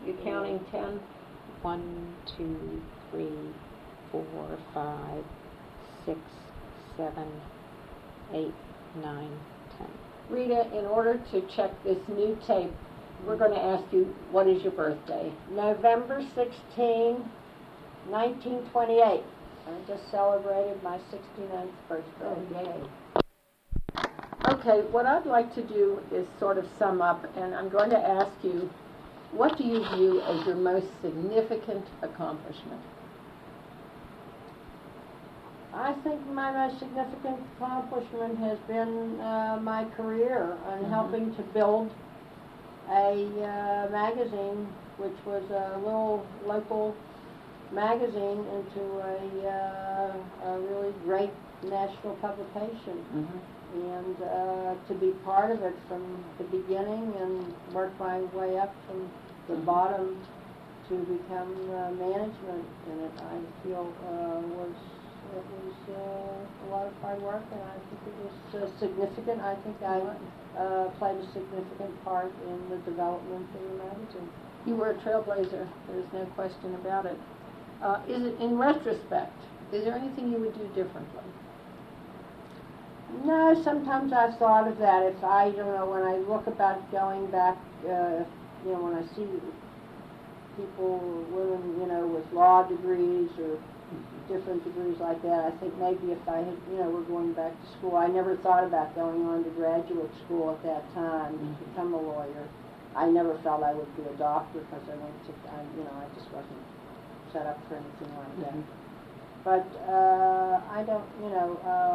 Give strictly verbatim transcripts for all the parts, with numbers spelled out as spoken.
you counting ten? One, two, three, four, five, six, seven, eight, nine, ten. Rita, in order to check this new tape, we're going to ask you, what is your birthday? November sixteenth, nineteen twenty-eight. I just celebrated my sixty-ninth birthday. Oh, yay. Okay, what I'd like to do is sort of sum up, and I'm going to ask you, what do you view as your most significant accomplishment? I think my most significant accomplishment has been uh, my career and Mm-hmm. helping to build a uh, magazine, which was a little local magazine, into a, uh, a really great national publication. Mm-hmm. And uh, to be part of it from the beginning and work my way up from the Mm-hmm. bottom to become uh, management in it, I feel uh, was it was uh, a lot of hard work, and I think it was uh, significant. I think I uh, played a significant part in the development of the magazine. You were a trailblazer, there's no question about it. Uh, is it, in retrospect, is there anything you would do differently? No, sometimes I've thought of that. If I, you know, when I look about going back, uh, you know, when I see people, women, you know, with law degrees or different degrees like that, I think maybe if I had, you know, were going back to school, I never thought about going on to graduate school at that time Mm-hmm. to become a lawyer. I never felt I would be a doctor because I went to, I, you know, I just wasn't set up for anything like that. Mm-hmm. But uh, I don't, you know,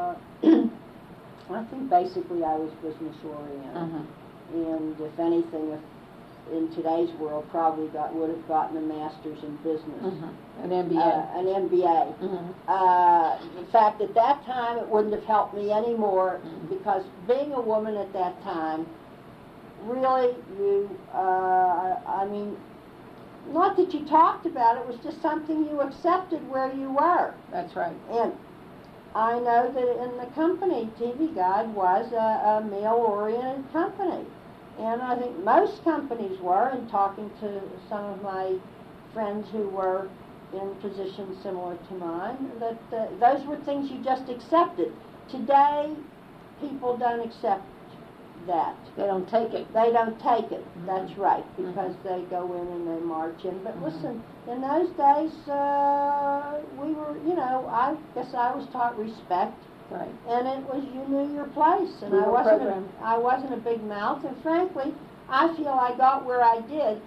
uh, I think basically I was business oriented, Mm-hmm. and if anything, if in today's world, probably got would have gotten a master's in business, Mm-hmm. An M B A. uh, an M B A. Mm-hmm. Uh, in fact, at that time, it wouldn't have helped me anymore Mhm. because being a woman at that time, really, you, uh, I mean, not that you talked about it, it was just something you accepted where you were. That's right. And I know that in the company, T V Guide was a, a male-oriented company. And I think most companies were, and talking to some of my friends who were in positions similar to mine, that uh, those were things you just accepted. Today, people don't accept that. They don't take it. They don't take it, Mhm. that's right, because they go in and they march in. But listen, in those days, uh, we were, you know, I guess I was taught respect. Right. And it was, you knew your place, and We I were wasn't a, programmed. I wasn't a big mouth, and frankly, I feel I got where I did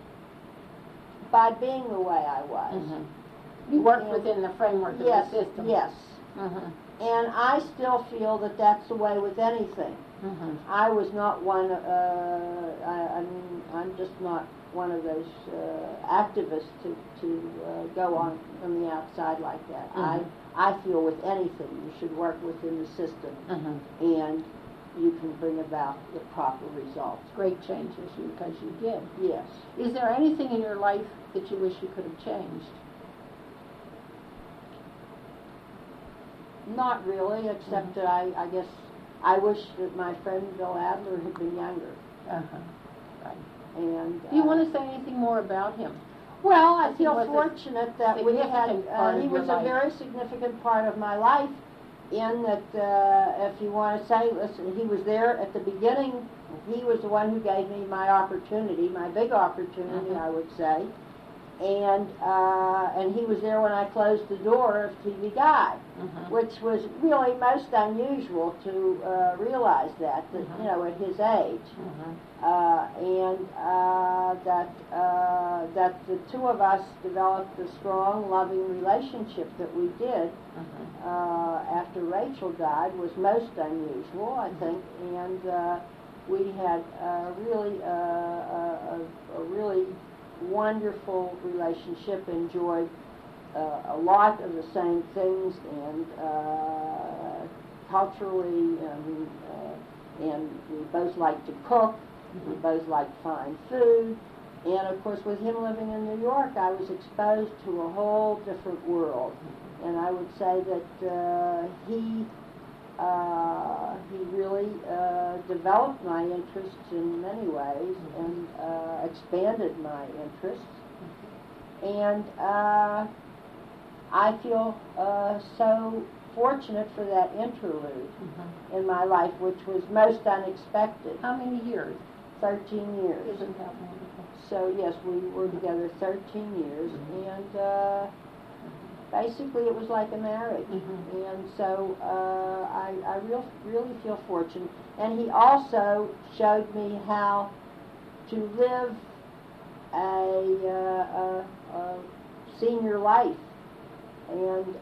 by being the way I was. Mm-hmm. You worked And- within the framework of Yes, the system. yes, Mm-hmm. and I still feel that that's the way with anything. Mm-hmm. I was not one, uh, I, I mean, I'm just not one of those uh, activists to, to uh, go on on the outside like that. Mhm. I, I feel with anything, you should work within the system, Mm-hmm. and you can bring about the proper results. Great changes, you, because you did. Yes. Is there anything in your life that you wish you could have changed? Not really, except that I, I guess, I wish that my friend Bill Adler had been younger. Uh-huh. Right. And Do you uh, want to say anything more about him? Well, I Because he feel was a fortunate that we had, significant part uh, of he your was life. a very significant part of my life, in that, uh, if you want to say, listen, he was there at the beginning. He was the one who gave me my opportunity, my big opportunity, Mhm. I would say. And uh, and he was there when I closed the door of T V Guide, Mm-hmm. which was really most unusual to uh, realize that, that Mhm. you know, at his age. Mm-hmm. Uh, and uh, that uh, that the two of us developed the strong, loving relationship that we did Mm-hmm. uh, after Rachel died was most unusual, I think, and uh, we had uh, really uh, a, a, a really wonderful relationship. Enjoyed uh, a lot of the same things, and uh, culturally, um, uh, and we both liked to cook. We both liked fine food, and of course with him living in New York, I was exposed to a whole different world, and I would say that uh, he uh, he really uh, developed my interests in many ways, and uh, expanded my interests, And uh, I feel uh, so fortunate for that interlude Mhm. in my life, which was most unexpected. How many years? thirteen years. Isn't that wonderful? So yes, we were together thirteen years, Mhm. and uh, basically it was like a marriage. Mhm. And so uh, I, I real, really feel fortunate. And he also showed me how to live a, uh, a, a senior life and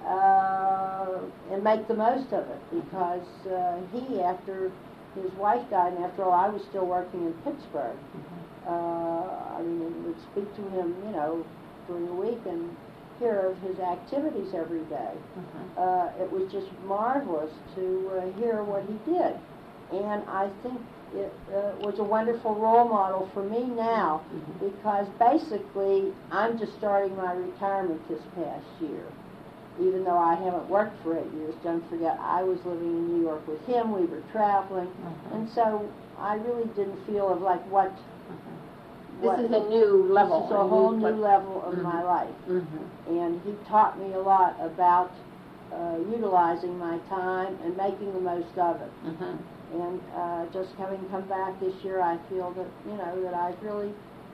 uh, and make the most of it, because uh, he, after his wife died, and after all, I was still working in Pittsburgh. Mhm. Uh, I mean, and would speak to him, you know, during the week and hear of his activities every day. Mhm. Uh, it was just marvelous to uh, hear what he did, and I think it uh, was a wonderful role model for me now, Mhm. because basically I'm just starting my retirement this past year. Even though I haven't worked for eight years, don't forget I was living in New York with him, we were traveling, Mhm. and so I really didn't feel of like what, Mhm. what This is a new level. this is a whole new what- level of my Mhm. life. Mhm. And he taught me a lot about uh, utilizing my time and making the most of it. Mhm. And uh, just having come back this year, I feel that, you know, that I've really,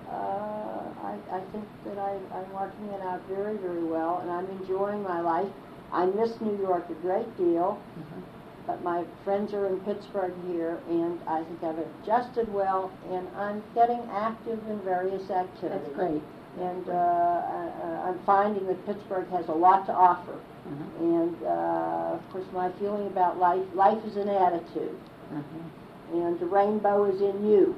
uh, I, I think that I, I'm working it out very, very well, and I'm enjoying my life. I miss New York a great deal, Mhm. but my friends are in Pittsburgh here, and I think I've adjusted well, and I'm getting active in various activities. That's great. And uh, I, I'm finding that Pittsburgh has a lot to offer. Mhm. And uh, of course, my feeling about life, life is an attitude, Mhm. and the rainbow is in you.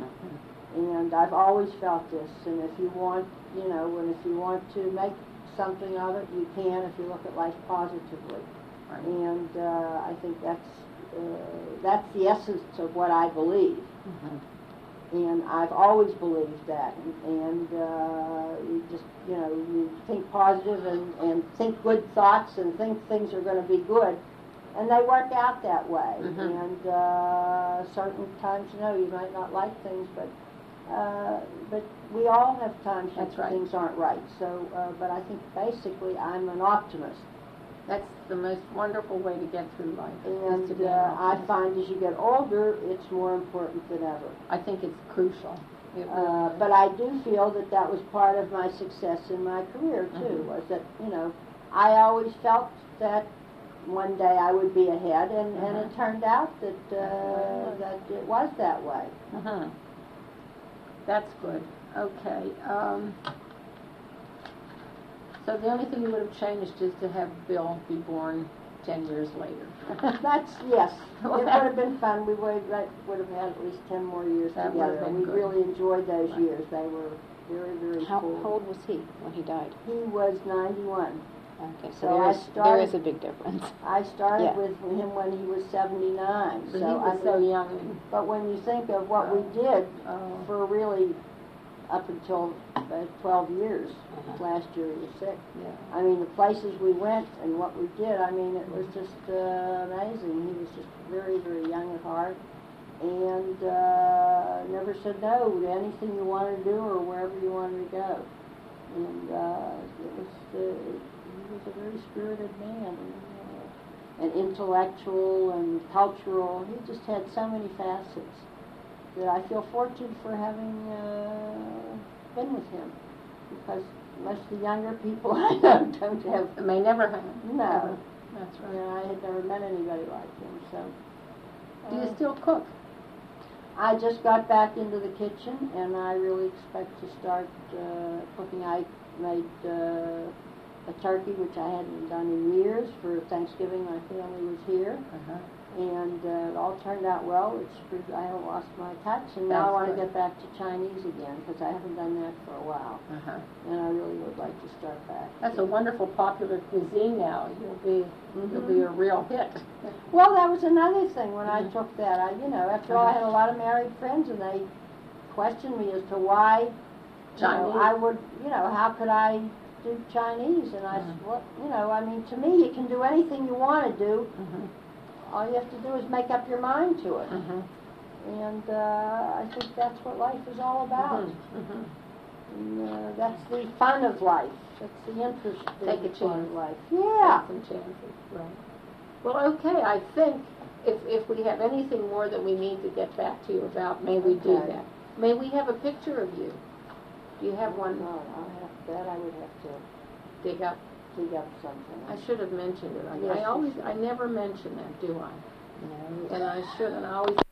Mhm. And I've always felt this. And if you want, you know, and if you want to make something of it, you can if you look at life positively. Right. And uh, I think that's uh, that's the essence of what I believe. Mhm. And I've always believed that. And, and uh, you just, you know, you think positive and, and think good thoughts and think things are going to be good. And they work out that way. Mhm. And uh, certain times, you know, you might not like things, but uh, but we all have times when That's right. things aren't right. So, uh, but I think basically I'm an optimist. That's the most wonderful way to get through life. is And to be an uh, I optimist. find as you get older, it's more important than ever. I think it's crucial. It really Uh, is. but I do feel that that was part of my success in my career too. Mhm. Was that, you know, I always felt that one day I would be ahead, and, and it Mhm. turned out that uh, Mhm. that it was that way. Mhm. That's good. Okay. Um, so the only thing you would have changed is to have Bill be born ten years later. That's yes. It Well, would that- have been fun. We would that would have had at least ten more years That would have together. been We good. really enjoyed those Right. years. They were very very How, cool. how old was he when he died? He was ninety-one. Okay, so, So there I is there started- is a big difference. I started Yeah. with him when he was seventy-nine. So, So he I was mean, so young. And, but when you think of what we Oh. did oh, for really up until uh, twelve years, Uh-huh. last year he was sick. yeah. I mean, the places we went and what we did, I mean, it was just uh, amazing. He was just very, very young at heart, and uh, never said no to anything you wanted to do or wherever you wanted to go. And uh, it was, uh, he was a very spirited man, and, uh, and intellectual and cultural. He just had so many facets that I feel fortunate for having uh, been with him, because most of the younger people I know don't have. It may never have. No. That's You right. know, I had never met anybody like him. So. Do you uh, still cook? I just got back into the kitchen, and I really expect to start uh, cooking. I made uh, a turkey, which I hadn't done in years, for Thanksgiving. My family was here, Uh-huh. and uh, it all turned out well. It's pretty, I haven't lost my touch, and now I That's want to good. get back to Chinese again, because I haven't done that for a while, Uh-huh. and I really would like to start back. That's a wonderful popular cuisine now. You'll be you'll be a real hit. Well, that was another thing when I Mhm. took that. I, you know, after all, I had a lot of married friends, and they questioned me as to why, you know, Chinese. I would, you know, how could I do Chinese? And I said, Mhm. well, you know, I mean, to me, you can do anything you want to do. Mhm. All you have to do is make up your mind to it. Mhm. And uh, I think that's what life is all about. Mhm. Mhm. And, uh, that's the fun of life. That's the interesting Take a fun chance. of life. Yeah. Take some chances, right. Well, okay, I think if, if we have anything more that we need to get back to you about, may we do Okay. that. May we have a picture of you? Do you have one? No, I'll have, that I would have to Dig up. dig up something. I should have mentioned it. I, Yes, I you always, should. I never mention that, do I? No. And I should, and I always